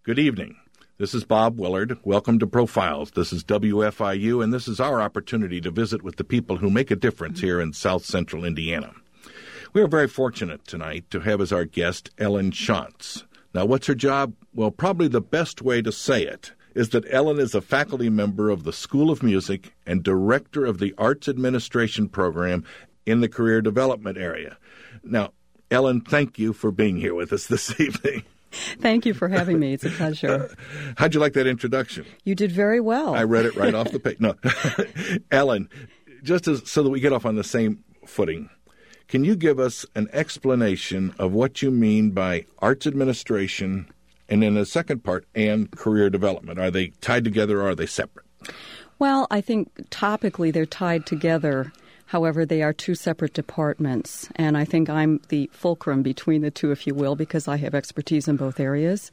Good evening. This is Bob Willard. Welcome to Profiles. This is WFIU, and this is our opportunity to visit with the people who make a difference here in South Central Indiana. We are very fortunate tonight to have as our guest Ellen Shantz. Now, what's her job? Well, probably the best way to say it is that Ellen is a faculty member of the School of Music and director of the Arts Administration program in the Career Development area. Now, Ellen, thank you for being here with us this evening. Thank you for having me. It's a pleasure. How'd you like that introduction? You did very well. I read it right off the page. No, Ellen, so that we get off on the same footing, can you give us an explanation of what you mean by arts administration and in the second part, and career development? Are they tied together or are they separate? Well, I think topically they're tied together. However, they are two separate departments, and I think I'm the fulcrum between the two, if you will, because I have expertise in both areas.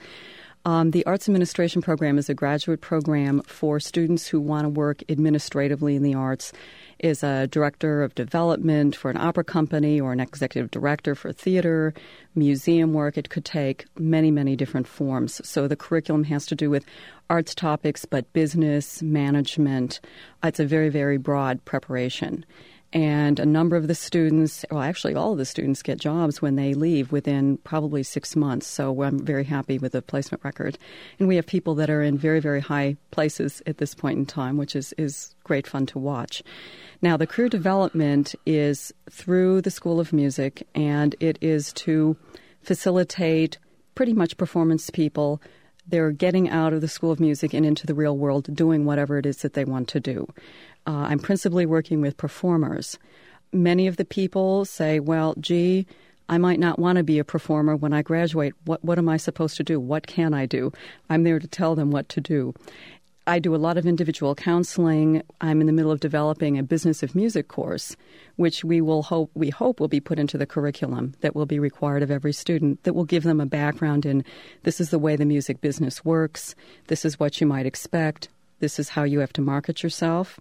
The Arts Administration program is a graduate program for students who want to work administratively in the arts, is a director of development for an opera company or an executive director for theater, museum work. It could take many, many different forms. So the curriculum has to do with arts topics, but business, management. It's a very, very broad preparation. And a number of the students, well, actually all of the students get jobs when they leave within probably 6 months. So I'm very happy with the placement record. And we have people that are in very, very high places at this point in time, which is great fun to watch. Now, the career development is through the School of Music, and it is to facilitate pretty much performance people. They're getting out of the School of Music and into the real world, doing whatever it is that they want to do. I'm principally working with performers. Many of the people say, well, gee, I might not want to be a performer when I graduate. What am I supposed to do? What can I do? I'm there to tell them what to do. I do a lot of individual counseling. I'm in the middle of developing a business of music course, which we hope will be put into the curriculum that will be required of every student, that will give them a background in this is the way the music business works, this is what you might expect, this is how you have to market yourself.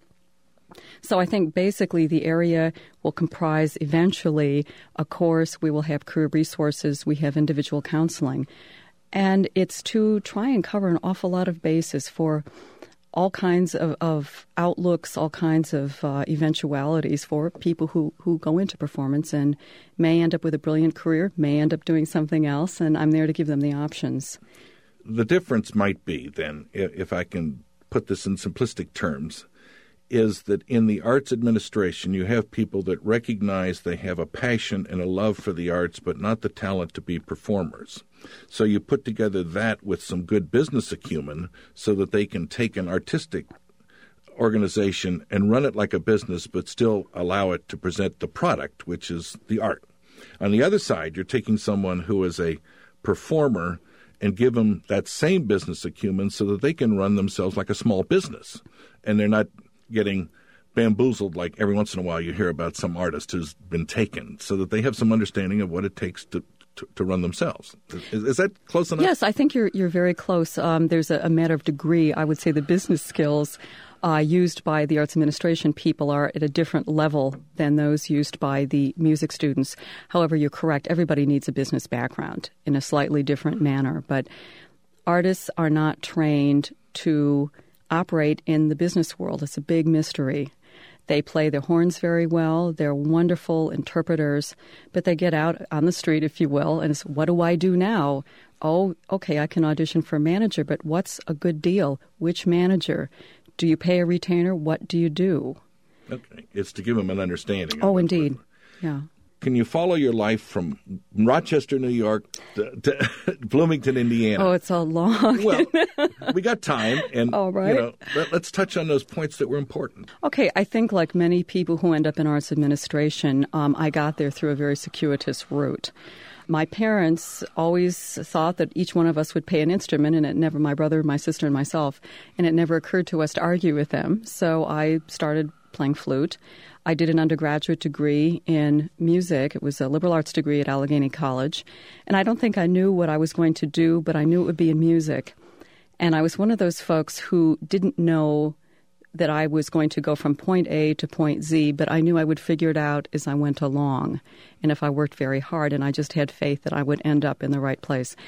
So I think basically the area will comprise eventually a course. We will have career resources. We have individual counseling. And it's to try and cover an awful lot of bases for all kinds of outlooks, all kinds of eventualities for people who go into performance and may end up with a brilliant career, may end up doing something else, and I'm there to give them the options. The difference might be, then, if I can put this in simplistic terms, is that in the arts administration, you have people that recognize they have a passion and a love for the arts, but not the talent to be performers. So you put together that with some good business acumen so that they can take an artistic organization and run it like a business, but still allow it to present the product, which is the art. On the other side, you're taking someone who is a performer and give them that same business acumen so that they can run themselves like a small business, and they're not getting bamboozled like every once in a while you hear about some artist who's been taken, so that they have some understanding of what it takes to run themselves. Is that close enough? Yes, I think you're very close. There's a matter of degree. I would say the business skills used by the arts administration people are at a different level than those used by the music students. However, you're correct. Everybody needs a business background in a slightly different manner. But artists are not trained to operate in the business world. It's a big mystery. They play their horns very well. They're wonderful interpreters, but they get out on the street, if you will, and it's, what do I do now? Oh, okay, I can audition for a manager, but what's a good deal? Which manager? Do you pay a retainer? What do you do? Okay, it's to give them an understanding. Oh, indeed, yeah. Can you follow your life from Rochester, New York to Bloomington, Indiana? Oh, it's a long... Well, we got time, and right. Let's touch on those points that were important. Okay, I think like many people who end up in arts administration, I got there through a very circuitous route. My parents always thought that each one of us would play an instrument, and it never, my brother, my sister, and myself, and it never occurred to us to argue with them. So I started playing flute. I did an undergraduate degree in music. It was a liberal arts degree at Allegheny College. And I don't think I knew what I was going to do, but I knew it would be in music. And I was one of those folks who didn't know that I was going to go from point A to point Z, but I knew I would figure it out as I went along, and if I worked very hard, and I just had faith that I would end up in the right place.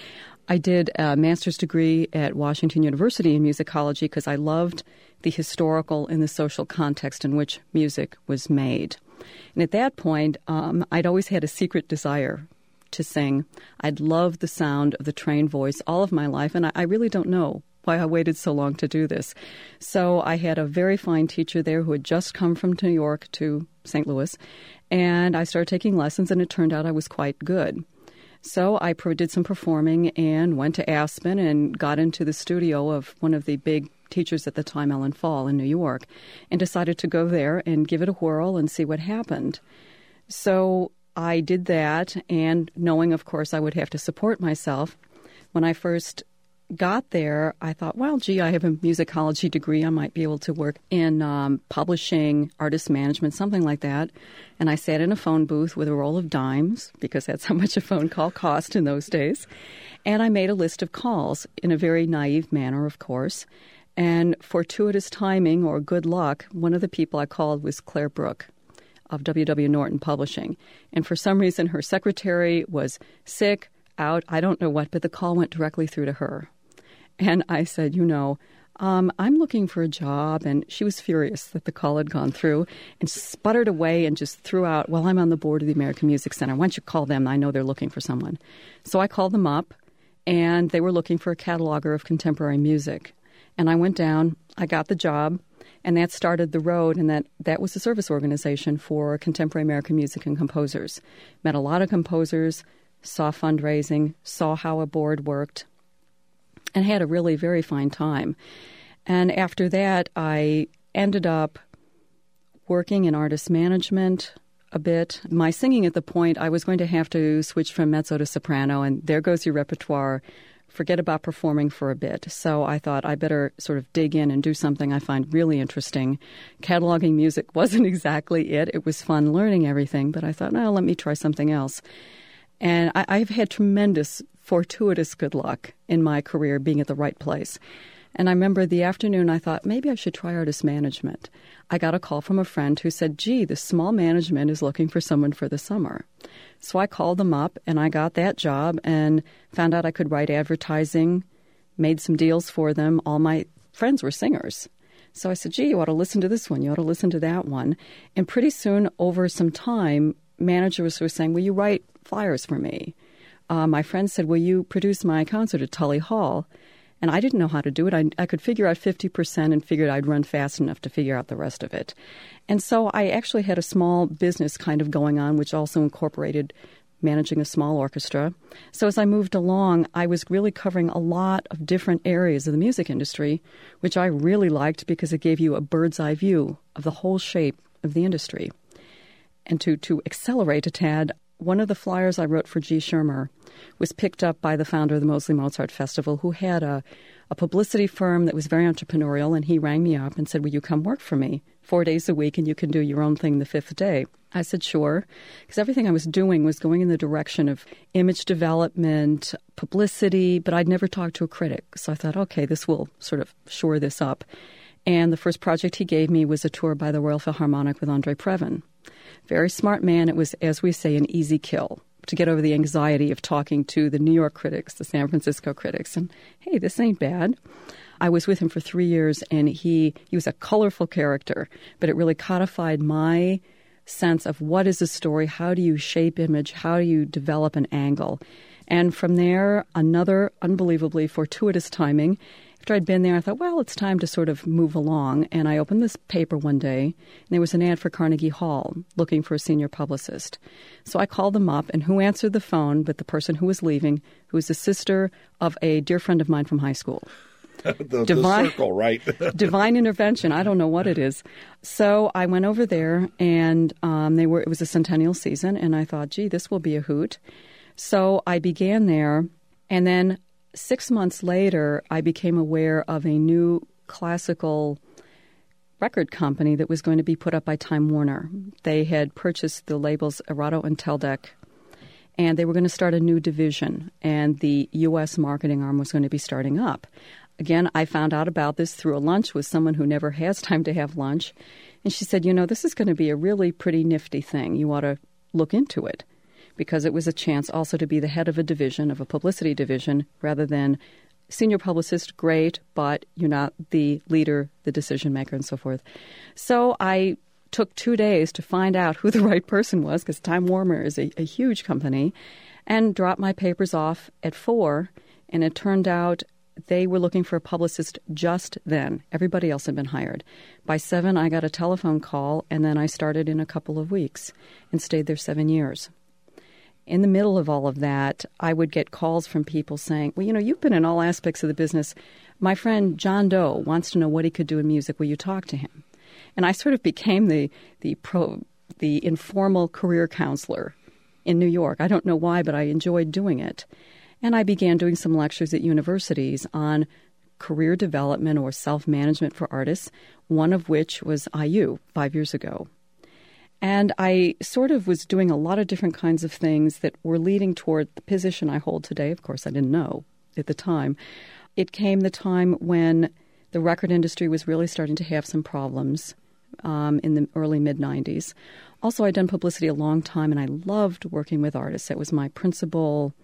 I did a master's degree at Washington University in musicology because I loved the historical and the social context in which music was made. And at that point, I'd always had a secret desire to sing. I'd loved the sound of the trained voice all of my life, and I really don't know why I waited so long to do this. So I had a very fine teacher there who had just come from New York to St. Louis, and I started taking lessons, and it turned out I was quite good. So I did some performing and went to Aspen and got into the studio of one of the big teachers at the time, Ellen Fall, in New York, and decided to go there and give it a whirl and see what happened. So I did that, and knowing, of course, I would have to support myself. When I first got there, I thought, well, gee, I have a musicology degree. I might be able to work in publishing, artist management, something like that. And I sat in a phone booth with a roll of dimes, because that's how much a phone call cost in those days. And I made a list of calls in a very naive manner, of course. And fortuitous timing or good luck, one of the people I called was Claire Brooke of W.W. Norton Publishing. And for some reason, her secretary was sick, out, I don't know what, but the call went directly through to her. And I said, I'm looking for a job. And she was furious that the call had gone through and sputtered away and just threw out, well, I'm on the board of the American Music Center. Why don't you call them? I know they're looking for someone. So I called them up, and they were looking for a cataloger of contemporary music. And I went down, I got the job, and that started the road, and that was a service organization for contemporary American music and composers. Met a lot of composers, saw fundraising, saw how a board worked, and had a really very fine time. And after that, I ended up working in artist management a bit. My singing at the point, I was going to have to switch from mezzo to soprano, and there goes your repertoire. Forget about performing for a bit. So I thought I better sort of dig in and do something I find really interesting. Cataloging music wasn't exactly it. It was fun learning everything, but I thought, no, let me try something else. And I've had tremendous, fortuitous good luck in my career being at the right place. And I remember the afternoon I thought, maybe I should try artist management. I got a call from a friend who said, gee, the small management is looking for someone for the summer. So I called them up, and I got that job and found out I could write advertising, made some deals for them. All my friends were singers. So I said, gee, you ought to listen to this one. You ought to listen to that one. And pretty soon, over some time, managers were saying, will you write flyers for me? My friend said, will you produce my concert at Tully Hall? And I didn't know how to do it. I could figure out 50% and figured I'd run fast enough to figure out the rest of it. And so I actually had a small business kind of going on, which also incorporated managing a small orchestra. So as I moved along, I was really covering a lot of different areas of the music industry, which I really liked because it gave you a bird's eye view of the whole shape of the industry. And to accelerate a tad, one of the flyers I wrote for G. Schirmer was picked up by the founder of the Moseley Mozart Festival, who had a publicity firm that was very entrepreneurial, and he rang me up and said, will you come work for me 4 days a week and you can do your own thing the fifth day? I said, sure, because everything I was doing was going in the direction of image development, publicity, but I'd never talked to a critic. So I thought, okay, this will sort of shore this up. And the first project he gave me was a tour by the Royal Philharmonic with Andre Previn. Very smart man. It was, as we say, an easy kill to get over the anxiety of talking to the New York critics, the San Francisco critics. And, hey, this ain't bad. I was with him for 3 years, and he was a colorful character, but it really codified my sense of what is a story, how do you shape image, how do you develop an angle. And from there, another unbelievably fortuitous timing. After I'd been there, I thought, well, it's time to sort of move along. And I opened this paper one day, and there was an ad for Carnegie Hall looking for a senior publicist. So I called them up, and who answered the phone but the person who was leaving, who was the sister of a dear friend of mine from high school. the circle, right? Divine intervention. I don't know what it is. So I went over there, and it was a centennial season, and I thought, gee, this will be a hoot. So I began there, and then 6 months later, I became aware of a new classical record company that was going to be put up by Time Warner. They had purchased the labels Erato and Teldec, and they were going to start a new division, and the U.S. marketing arm was going to be starting up. Again, I found out about this through a lunch with someone who never has time to have lunch, and she said, this is going to be a really pretty nifty thing. You ought to look into it. because it was a chance also to be the head of a division, of a publicity division, rather than senior publicist, great, but you're not the leader, the decision maker, and so forth. So I took 2 days to find out who the right person was, because Time Warner is a huge company, and dropped my papers off at 4, and it turned out they were looking for a publicist just then. Everybody else had been hired. By 7, I got a telephone call, and then I started in a couple of weeks and stayed there 7 years. In the middle of all of that, I would get calls from people saying, well, you've been in all aspects of the business. My friend John Doe wants to know what he could do in music. Will you talk to him? And I sort of became the informal career counselor in New York. I don't know why, but I enjoyed doing it. And I began doing some lectures at universities on career development or self-management for artists, one of which was IU 5 years ago. And I sort of was doing a lot of different kinds of things that were leading toward the position I hold today. Of course, I didn't know at the time. It came the time when the record industry was really starting to have some problems in the early mid-'90s. Also, I'd done publicity a long time, and I loved working with artists. That was my principal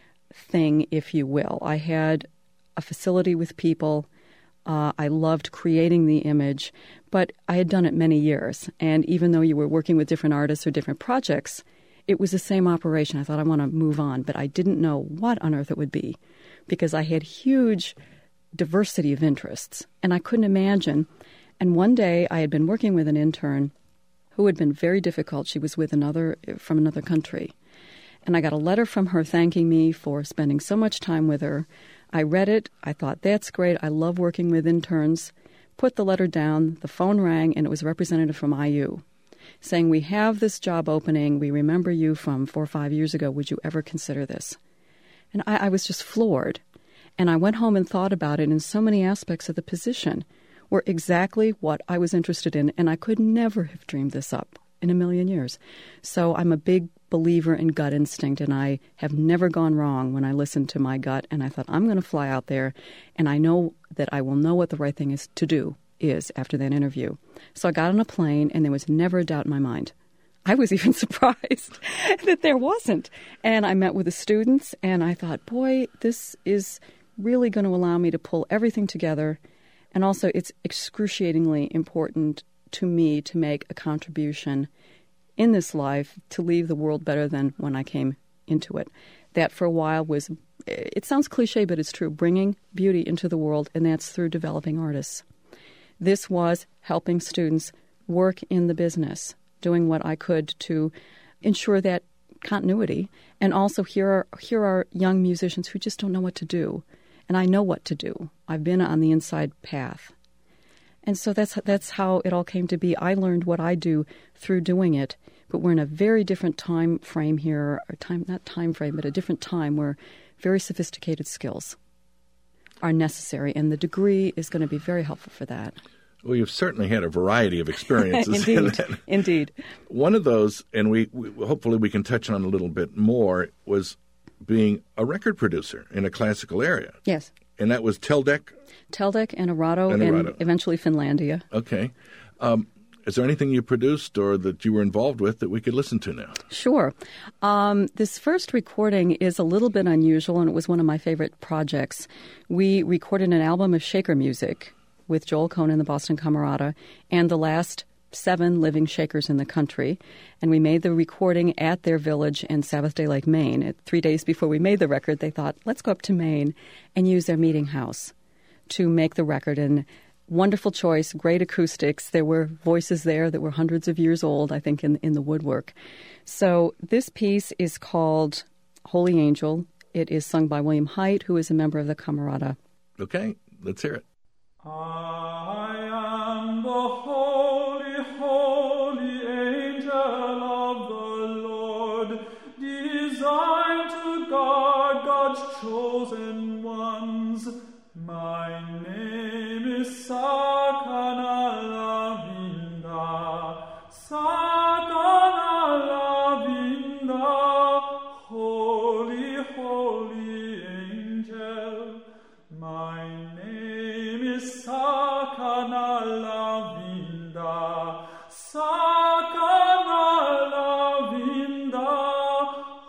thing, if you will. I had a facility with people. I loved creating the image, but I had done it many years. And even though you were working with different artists or different projects, it was the same operation. I thought, I want to move on, but I didn't know what on earth it would be because I had huge diversity of interests, and I couldn't imagine. And one day I had been working with an intern who had been very difficult. She was with from another country. And I got a letter from her thanking me for spending so much time with her. I read it. I thought, that's great. I love working with interns. Put the letter down. The phone rang, and it was a representative from IU saying, we have this job opening. We remember you from 4 or 5 years ago. Would you ever consider this? And I was just floored. And I went home and thought about it, and so many aspects of the position were exactly what I was interested in, and I could never have dreamed this up in a million years. So I'm a big believer in gut instinct, and I have never gone wrong when I listened to my gut, and I thought, I'm going to fly out there, and I know that I will know what the right thing is to do after that interview. So I got on a plane, and there was never a doubt in my mind. I was even surprised that there wasn't. And I met with the students, and I thought, boy, this is really going to allow me to pull everything together. And also, it's excruciatingly important to me to make a contribution in this life to leave the world better than when I came into it. That for a while was, it sounds cliche, but it's true, bringing beauty into the world, and that's through developing artists. This was helping students work in the business, doing what I could to ensure that continuity. And also here are young musicians who just don't know what to do. And I know what to do. I've been on the inside path. And so that's how it all came to be. I learned what I do through doing it, but we're in a very different time frame here, not time frame, but a different time where very sophisticated skills are necessary, and the degree is going to be very helpful for that. Well, you've certainly had a variety of experiences. Indeed. One of those, and we hopefully we can touch on a little bit more, was being a record producer in a classical area. Yes. And that was Teldec? Teldec and Arado, and eventually Finlandia. Okay. Is there anything you produced or that you were involved with that we could listen to now? Sure. This first recording is a little bit unusual, and it was one of my favorite projects. We recorded an album of shaker music with Joel Cohn and the Boston Camerata and the last 7 living shakers in the country. And we made the recording at their village in Sabbath Day Lake, Maine. 3 days before we made the record, they thought, let's go up to Maine and use their meeting house to make the record. And wonderful choice, great acoustics. There were voices there that were hundreds of years old, I think, in the woodwork. So this piece is called Holy Angel. It is sung by William Hite, who is a member of the Camerata. Okay, let's hear it. I am the holy, holy angel of the Lord, designed to guard God's chosen ones. My name is Sakana Lavinda, Sakana Lavinda, holy, holy angel. My name is Sakana Lavinda, Sakana Lavinda,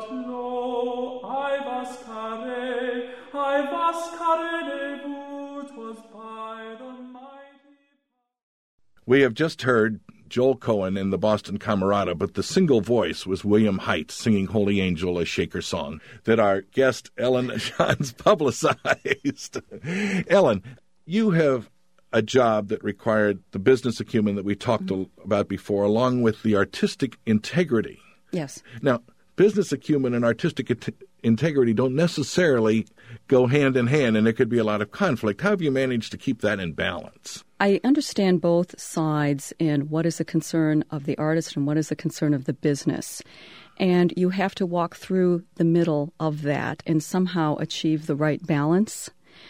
lo, I vascare nebut was by the mighty. We have just heard Joel Cohen in the Boston Camerata, but the single voice was William Hite singing Holy Angel, a Shaker song that our guest Ellen Jans publicized. Ellen, you have a job that required the business acumen that we talked about before, along with the artistic integrity. Yes. Now, business acumen and artistic integrity don't necessarily go hand in hand, and there could be a lot of conflict. How have you managed to keep that in balance? I understand both sides in what is a concern of the artist and what is a concern of the business. And you have to walk through the middle of that and somehow achieve the right balance.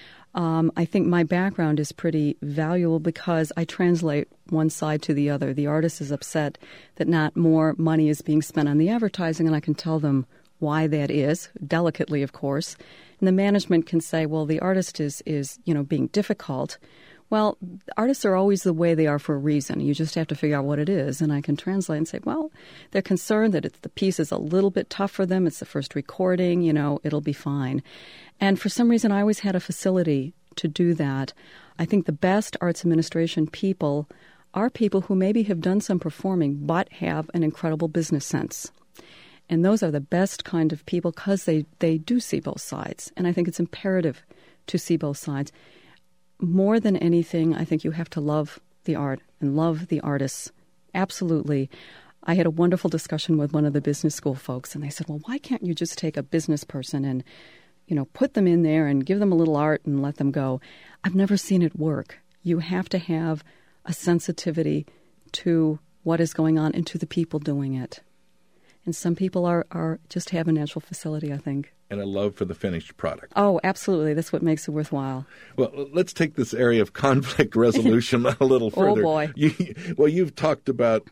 I think my background is pretty valuable because I translate one side to the other. The artist is upset that not more money is being spent on the advertising, and I can tell them why that is, delicately, of course. And the management can say, well, the artist is being difficult. Well, artists are always the way they are for a reason. You just have to figure out what it is. And I can translate and say, well, they're concerned that the piece is a little bit tough for them. It's the first recording, it'll be fine. And for some reason, I always had a facility to do that. I think the best arts administration people are people who maybe have done some performing but have an incredible business sense. And those are the best kind of people because they do see both sides. And I think it's imperative to see both sides. More than anything, I think you have to love the art and love the artists. Absolutely. I had a wonderful discussion with one of the business school folks, and they said, well, why can't you just take a business person and, put them in there and give them a little art and let them go? I've never seen it work. You have to have a sensitivity to what is going on and to the people doing it. And some people are just have a natural facility, I think. And a love for the finished product. Oh, absolutely. That's what makes it worthwhile. Well, let's take this area of conflict resolution a little further. Oh, boy. You've talked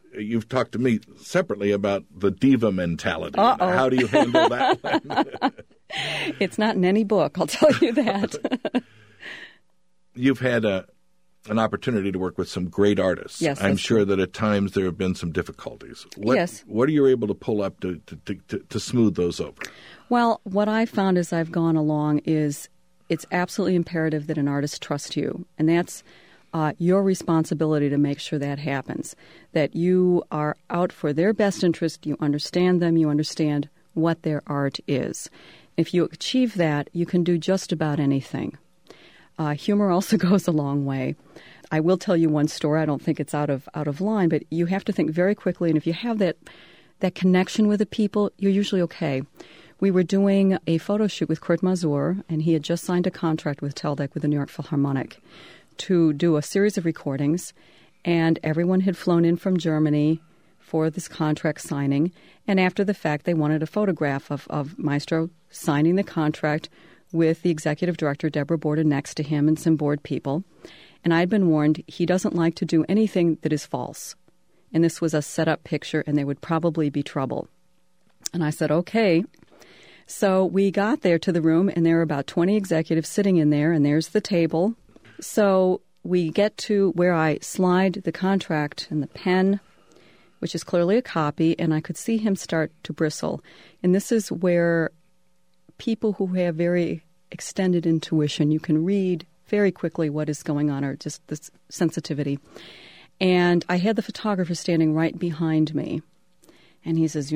to me separately about the diva mentality. Uh-oh. How do you handle that one? It's not in any book, I'll tell you that. You've had an opportunity to work with some great artists. Yes, I'm sure that at times there have been some difficulties. Yes. What are you able to pull up to smooth those over? Well, what I've found as I've gone along is it's absolutely imperative that an artist trust you. And that's your responsibility to make sure that happens, that you are out for their best interest, you understand them, you understand what their art is. If you achieve that, you can do just about anything. Humor also goes a long way. I will tell you one story. I don't think it's out of line, but you have to think very quickly. And if you have that connection with the people, you're usually okay. We were doing a photo shoot with Kurt Masur, and he had just signed a contract with Teldec with the New York Philharmonic to do a series of recordings. And everyone had flown in from Germany for this contract signing. And after the fact, they wanted a photograph of Maestro signing the contract with the executive director, Deborah Borden, next to him and some board people. And I'd been warned he doesn't like to do anything that is false. And this was a set-up picture, and there would probably be trouble. And I said, okay. So we got there to the room, and there were about 20 executives sitting in there, and there's the table. So we get to where I slide the contract and the pen, which is clearly a copy, and I could see him start to bristle. And this is where people who have very extended intuition, you can read very quickly what is going on, or just the sensitivity. And I had the photographer standing right behind me. And he says,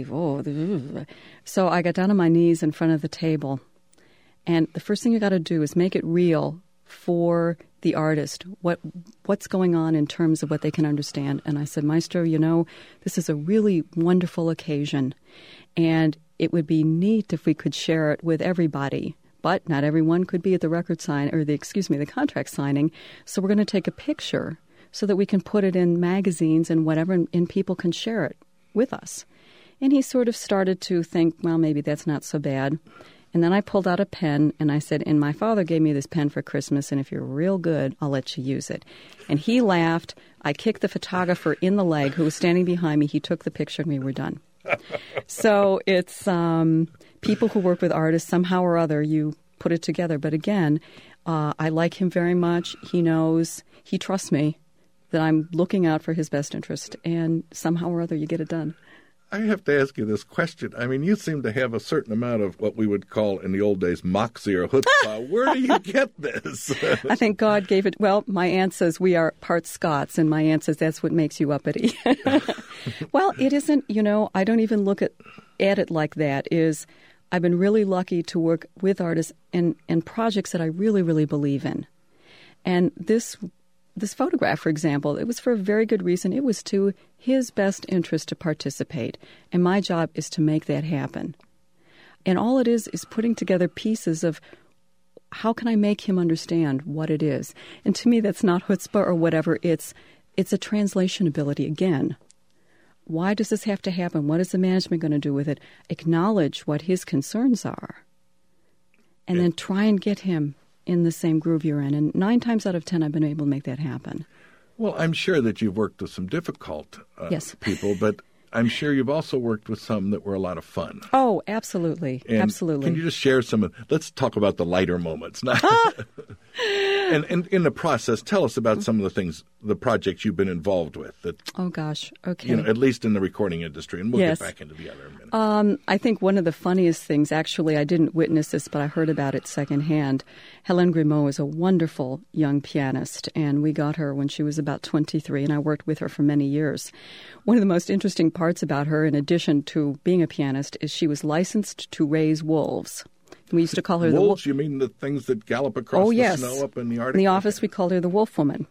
So I got down on my knees in front of the table. And the first thing you got to do is make it real for the artist, what's going on in terms of what they can understand. And I said, Maestro, this is a really wonderful occasion. And it would be neat if we could share it with everybody. But not everyone could be at the the contract signing. So we're going to take a picture so that we can put it in magazines and whatever, and people can share it with us. And he sort of started to think, well, maybe that's not so bad. And then I pulled out a pen, and I said, and my father gave me this pen for Christmas, and if you're real good, I'll let you use it. And he laughed. I kicked the photographer in the leg who was standing behind me. He took the picture, and we were done. So it's people who work with artists, somehow or other, you put it together. But again, I like him very much. He knows, he trusts me that I'm looking out for his best interest, and somehow or other you get it done. I have to ask you this question. I mean, you seem to have a certain amount of what we would call in the old days moxie or chutzpah. Where do you get this? I think God gave it. Well, my aunt says we are part Scots, and my aunt says that's what makes you uppity. Well, it isn't, I don't even look at it like that. I've been really lucky to work with artists in projects that I really, really believe in. And this photograph, for example, it was for a very good reason. It was to his best interest to participate. And my job is to make that happen. And all it is putting together pieces of how can I make him understand what it is. And to me, that's not chutzpah or whatever. It's a translation ability again. Why does this have to happen? What is the management going to do with it? Acknowledge what his concerns are. And then try and get him in the same groove you're in. And 9 times out of 10, I've been able to make that happen. Well, I'm sure that you've worked with some difficult yes. people, but I'm sure you've also worked with some that were a lot of fun. Oh, absolutely. And absolutely. Can you just share let's talk about the lighter moments. And in the process, tell us about some of the projects you've been involved with. Oh, gosh. Okay. At least in the recording industry, and we'll yes. get back into the other in a minute. I think one of the funniest things, actually, I didn't witness this, but I heard about it secondhand. Hélène Grimaud is a wonderful young pianist, and we got her when she was about 23, and I worked with her for many years. One of the most interesting parts about her, in addition to being a pianist, is she was licensed to raise wolves. We used to call her wolves, the wolf. You mean the things that gallop across the snow up in the Arctic? In the office, we called her the wolf woman.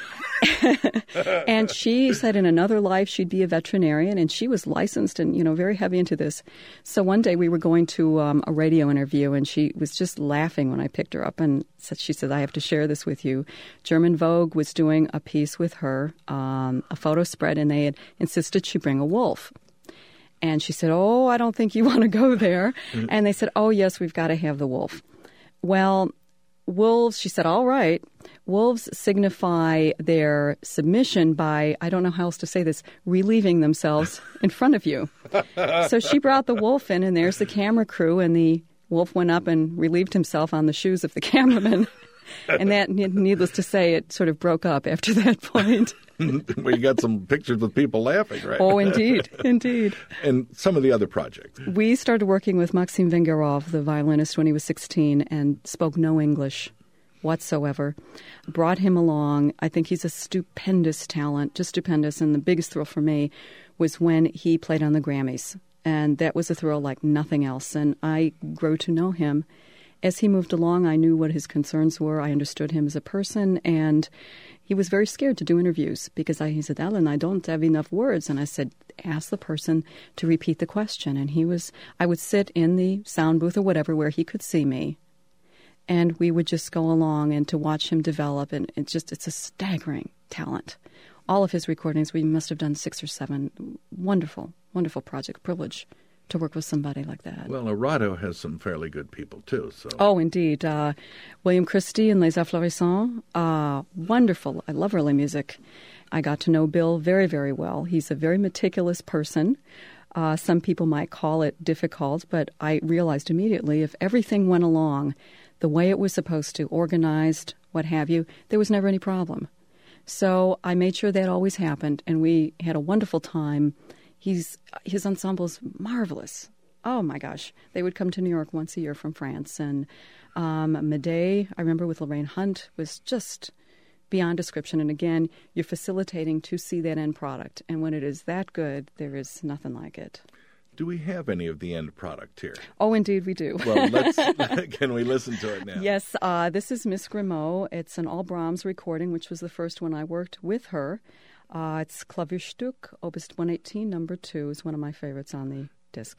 And she said in another life she'd be a veterinarian, and she was licensed and, very heavy into this. So one day we were going to a radio interview, and she was just laughing when I picked her up, and she said, I have to share this with you. German Vogue was doing a piece with her, a photo spread, and they had insisted she bring a wolf. And she said, oh, I don't think you want to go there. And they said, oh, yes, we've got to have the wolf. Well, wolves, she said, all right. Wolves signify their submission by, I don't know how else to say this, relieving themselves in front of you. So she brought the wolf in, and there's the camera crew, and the wolf went up and relieved himself on the shoes of the cameraman. And that, needless to say, it sort of broke up after that point. Well, you got some pictures with people laughing, right? Oh, indeed, indeed. And some of the other projects. We started working with Maxim Vengerov, the violinist, when he was 16 and spoke no English whatsoever. Brought him along. I think he's a stupendous talent, just stupendous. And the biggest thrill for me was when he played on the Grammys. And that was a thrill like nothing else. And I grew to know him. As he moved along, I knew what his concerns were. I understood him as a person, and he was very scared to do interviews because he said, Ellen, I don't have enough words. And I said, ask the person to repeat the question. And I would sit in the sound booth or whatever where he could see me, and we would just go along and to watch him develop. And it's a staggering talent. All of his recordings, we must have done 6 or 7. Wonderful, wonderful project, privilege to work with somebody like that. Well, Arado has some fairly good people, too. So. Oh, indeed. William Christie and Les Affleurissants, wonderful. I love early music. I got to know Bill very, very well. He's a very meticulous person. Some people might call it difficult, but I realized immediately if everything went along the way it was supposed to, organized, what have you, there was never any problem. So I made sure that always happened, and we had a wonderful time. His ensemble's marvelous. Oh, my gosh. They would come to New York once a year from France. And Medea, I remember with Lorraine Hunt, was just beyond description. And again, you're facilitating to see that end product. And when it is that good, there is nothing like it. Do we have any of the end product here? Oh, indeed we do. Well, can we listen to it now? Yes, this is Miss Grimaud. It's an all Brahms recording, which was the first one I worked with her. It's Klavierstück, Opus 118, number 2, is one of my favorites on the disc.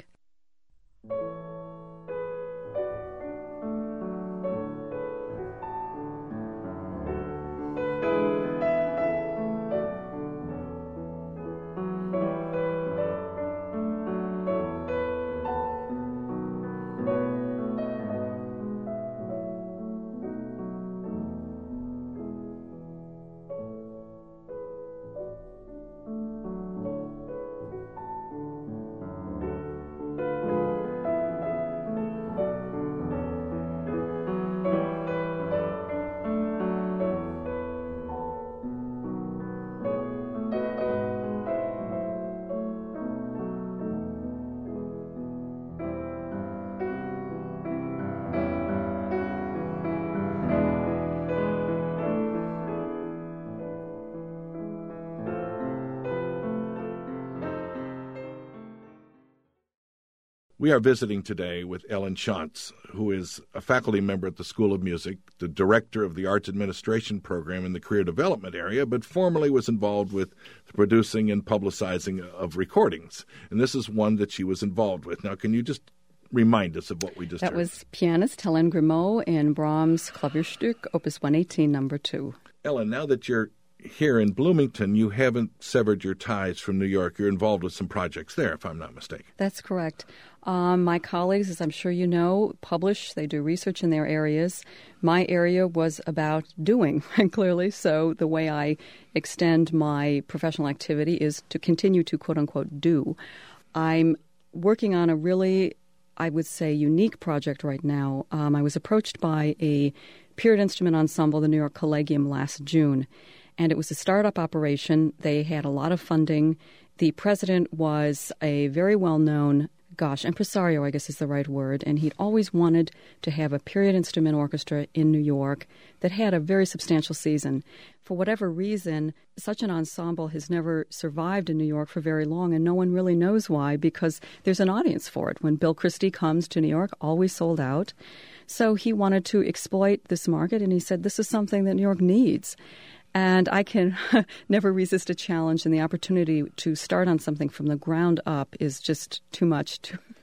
We are visiting today with Ellen Shantz, who is a faculty member at the School of Music, the director of the Arts Administration program in the Career Development area, but formerly was involved with the producing and publicizing of recordings. And this is one that she was involved with. Now, can you just remind us of what we just heard? That was pianist Hélène Grimaud in Brahms' Klavierstück, Opus 118, number 2. Ellen, now that you're here in Bloomington, you haven't severed your ties from New York. You're involved with some projects there, if I'm not mistaken. That's correct. My colleagues, as I'm sure you know, publish. They do research in their areas. My area was about doing, clearly. So the way I extend my professional activity is to continue to, quote-unquote, do. I'm working on a really, I would say, unique project right now. I was approached by a period instrument ensemble, the New York Collegium, last June. And it was a startup operation. They had a lot of funding. The president was a very well-known, impresario, I guess is the right word, and he'd always wanted to have a period instrument orchestra in New York that had a very substantial season. For whatever reason, such an ensemble has never survived in New York for very long, and no one really knows why, because there's an audience for it. When Bill Christie comes to New York, always sold out. So he wanted to exploit this market, and he said, this is something that New York needs. And I can never resist a challenge, and the opportunity to start on something from the ground up is just too much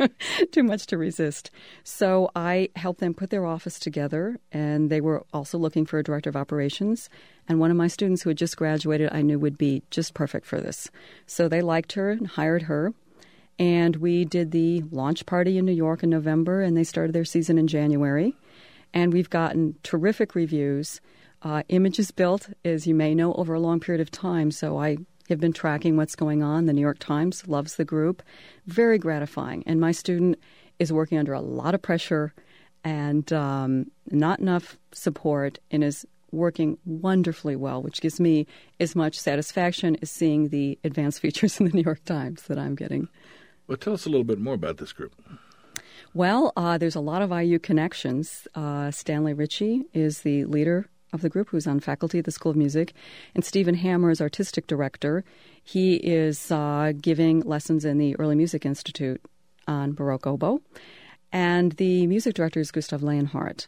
to resist. So I helped them put their office together, and they were also looking for a director of operations. And one of my students who had just graduated I knew would be just perfect for this. So they liked her and hired her. And we did the launch party in New York in November, and they started their season in January. And we've gotten terrific reviews. Images built, as you may know, over a long period of time. So I have been tracking what's going on. The New York Times loves the group. Very gratifying. And my student is working under a lot of pressure and not enough support, and is working wonderfully well, which gives me as much satisfaction as seeing the advanced features in the New York Times that I'm getting. Well, tell us a little bit more about this group. Well, there's a lot of IU connections. Stanley Ritchie is the leader of the group, who's on faculty at the School of Music, and Stephen Hammer is artistic director. He is giving lessons in the Early Music Institute on Baroque oboe, and the music director is Gustav Leonhardt.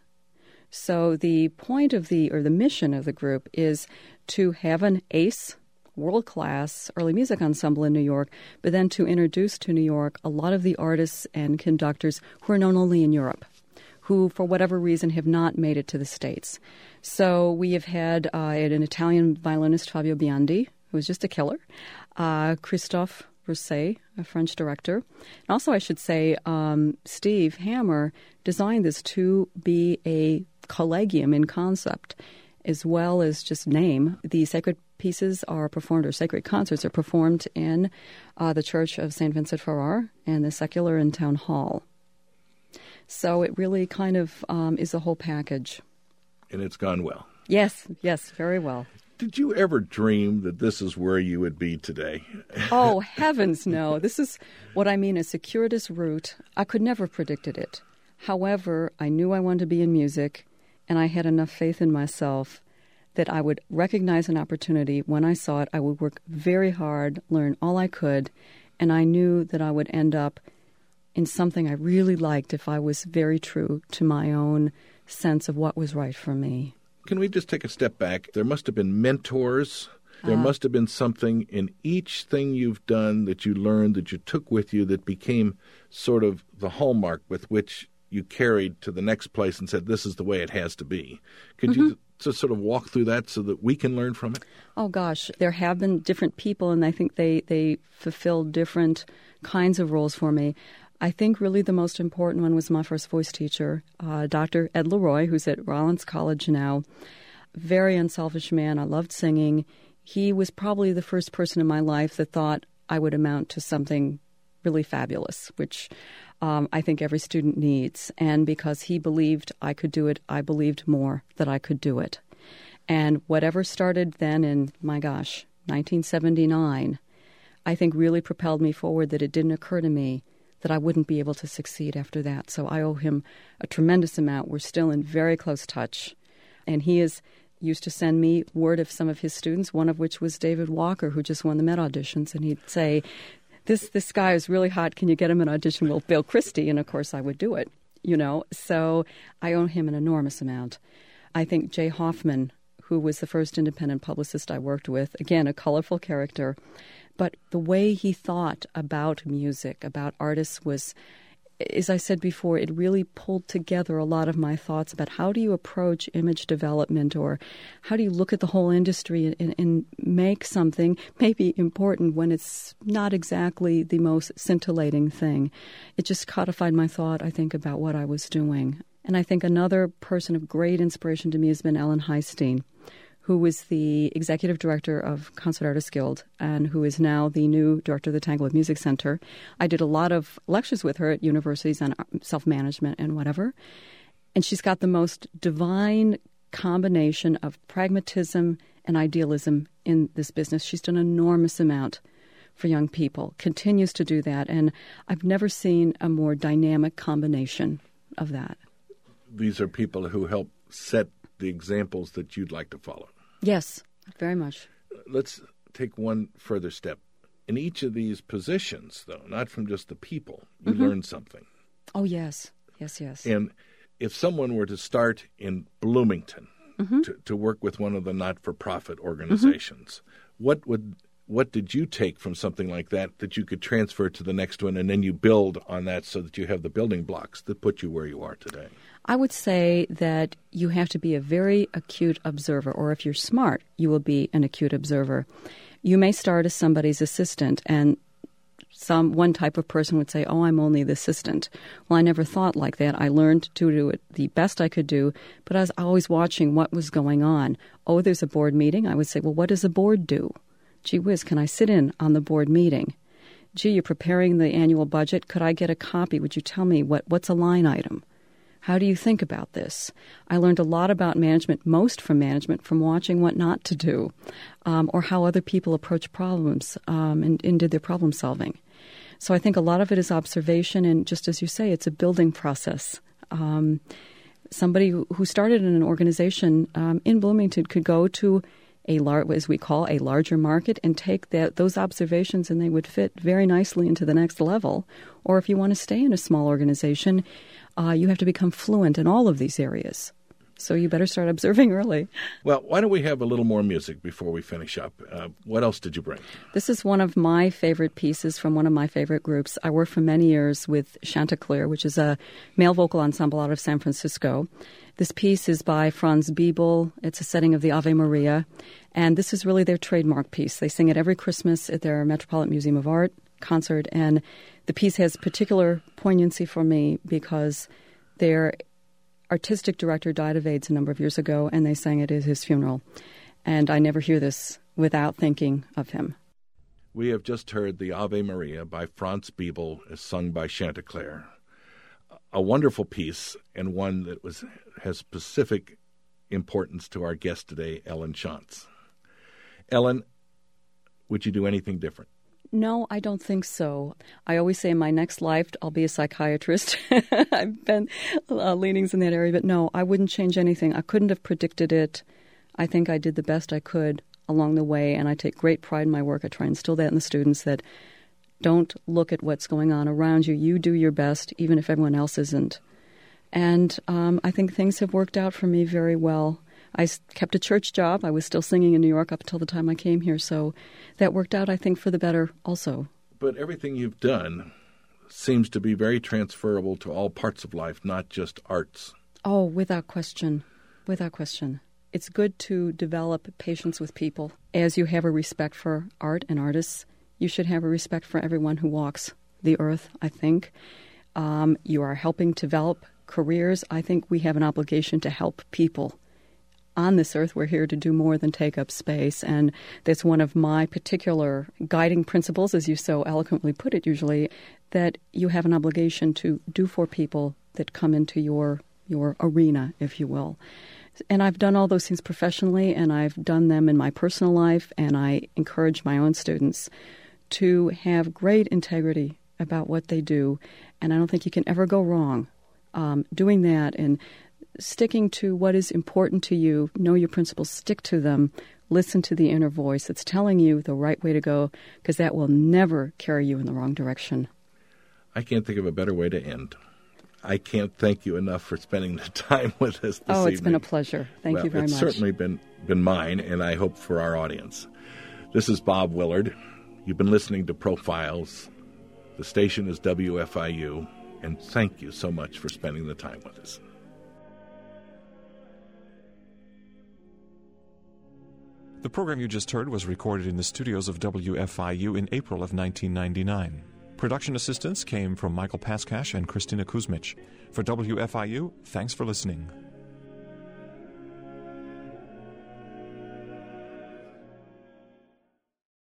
So the point of the mission of the group is to have an ace, world-class early music ensemble in New York, but then to introduce to New York a lot of the artists and conductors who are known only in Europe, who, for whatever reason, have not made it to the States. So we have had an Italian violinist, Fabio Biondi, who was just a killer, Christophe Rousset, a French director. And also, I should say, Steve Hammer designed this to be a collegium in concept, as well as just name. The sacred pieces are performed, or sacred concerts are performed in the Church of St. Vincent Ferrar and the secular in Town Hall. So it really kind of is a whole package. And it's gone well. Yes, very well. Did you ever dream that this is where you would be today? Oh, heavens no. This is what I mean, a circuitous route. I could never have predicted it. However, I knew I wanted to be in music, and I had enough faith in myself that I would recognize an opportunity. When I saw it, I would work very hard, learn all I could, and I knew that I would end up in something I really liked if I was very true to my own sense of what was right for me. Can we just take a step back? There must have been mentors. There must have been something in each thing you've done that you learned, that you took with you, that became sort of the hallmark with which you carried to the next place and said, this is the way it has to be. Could you just sort of walk through that so that we can learn from it? Oh, gosh. There have been different people, and I think they fulfilled different kinds of roles for me. I think really the most important one was my first voice teacher, Dr. Ed Leroy, who's at Rollins College now. Very unselfish man. I loved singing. He was probably the first person in my life that thought I would amount to something really fabulous, which I think every student needs. And because he believed I could do it, I believed more that I could do it. And whatever started then in, 1979, I think really propelled me forward, that it didn't occur to me that I wouldn't be able to succeed after that. So I owe him a tremendous amount. We're still in very close touch. And he used to send me word of some of his students, one of which was David Walker, who just won the Met auditions. And he'd say, this guy is really hot. Can you get him an audition? Well, Bill Christie, and of course I would do it, So I owe him an enormous amount. I think Jay Hoffman, who was the first independent publicist I worked with, again, a colorful character, but the way he thought about music, about artists was, as I said before, it really pulled together a lot of my thoughts about how do you approach image development, or how do you look at the whole industry and make something maybe important when it's not exactly the most scintillating thing. It just codified my thought, I think, about what I was doing. And I think another person of great inspiration to me has been Ellen Heistein, who was the executive director of Concert Artists Guild and who is now the new director of the Tanglewood Music Center. I did a lot of lectures with her at universities on self-management and whatever. And she's got the most divine combination of pragmatism and idealism in this business. She's done an enormous amount for young people, continues to do that. And I've never seen a more dynamic combination of that. These are people who help set the examples that you'd like to follow. Yes, very much. Let's take one further step. In each of these positions, though, not from just the people, you learn something. Oh, yes. Yes. And if someone were to start in Bloomington to work with one of the not-for-profit organizations, what did you take from something like that you could transfer to the next one, and then you build on that so that you have the building blocks that put you where you are today? I would say that you have to be a very acute observer, or if you're smart, you will be an acute observer. You may start as somebody's assistant, and one type of person would say, oh, I'm only the assistant. Well, I never thought like that. I learned to do it the best I could do, but I was always watching what was going on. Oh, there's a board meeting. I would say, well, what does a board do? Gee whiz, can I sit in on the board meeting? Gee, you're preparing the annual budget. Could I get a copy? Would you tell me what's a line item? How do you think about this? I learned a lot about management, most from management, from watching what not to do, or how other people approach problems and did their problem solving. So I think a lot of it is observation, and just as you say, it's a building process. Somebody who started in an organization in Bloomington could go to as we call a larger market, and take those observations, and they would fit very nicely into the next level. Or if you want to stay in a small organization, you have to become fluent in all of these areas. So you better start observing early. Well, why don't we have a little more music before we finish up? What else did you bring? This is one of my favorite pieces from one of my favorite groups. I worked for many years with Chanticleer, which is a male vocal ensemble out of San Francisco. This piece is by Franz Biebel. It's a setting of the Ave Maria. And this is really their trademark piece. They sing it every Christmas at their Metropolitan Museum of Art concert. And the piece has particular poignancy for me because their artistic director died of AIDS a number of years ago, and they sang it at his funeral. And I never hear this without thinking of him. We have just heard the Ave Maria by Franz Biebel, as sung by Chanticleer. A wonderful piece, and one that has specific importance to our guest today, Ellen Shantz. Ellen, would you do anything different? No, I don't think so. I always say in my next life, I'll be a psychiatrist. I've been leanings in that area, but no, I wouldn't change anything. I couldn't have predicted it. I think I did the best I could along the way, and I take great pride in my work. I try and instill that in the students, that don't look at what's going on around you. You do your best, even if everyone else isn't. And I think things have worked out for me very well. I kept a church job. I was still singing in New York up until the time I came here. So that worked out, I think, for the better also. But everything you've done seems to be very transferable to all parts of life, not just arts. Oh, without question. Without question. It's good to develop patience with people. As you have a respect for art and artists, you should have a respect for everyone who walks the earth, I think. You are helping develop careers. I think we have an obligation to help people. On this earth, we're here to do more than take up space, and that's one of my particular guiding principles, as you so eloquently put it usually, that you have an obligation to do for people that come into your arena, if you will. And I've done all those things professionally, and I've done them in my personal life, and I encourage my own students to have great integrity about what they do, and I don't think you can ever go wrong doing that and sticking to what is important to you. Know your principles, stick to them, listen to the inner voice that's telling you the right way to go, because that will never carry you in the wrong direction. I can't think of a better way to end. I can't thank you enough for spending the time with us this evening. Oh, it's been a pleasure. Thank you very much. It's certainly been mine, and I hope for our audience. This is Bob Willard. You've been listening to Profiles. The station is WFIU, and thank you so much for spending the time with us. The program you just heard was recorded in the studios of WFIU in April of 1999. Production assistance came from Michael Paskash and Christina Kuzmich. For WFIU, thanks for listening.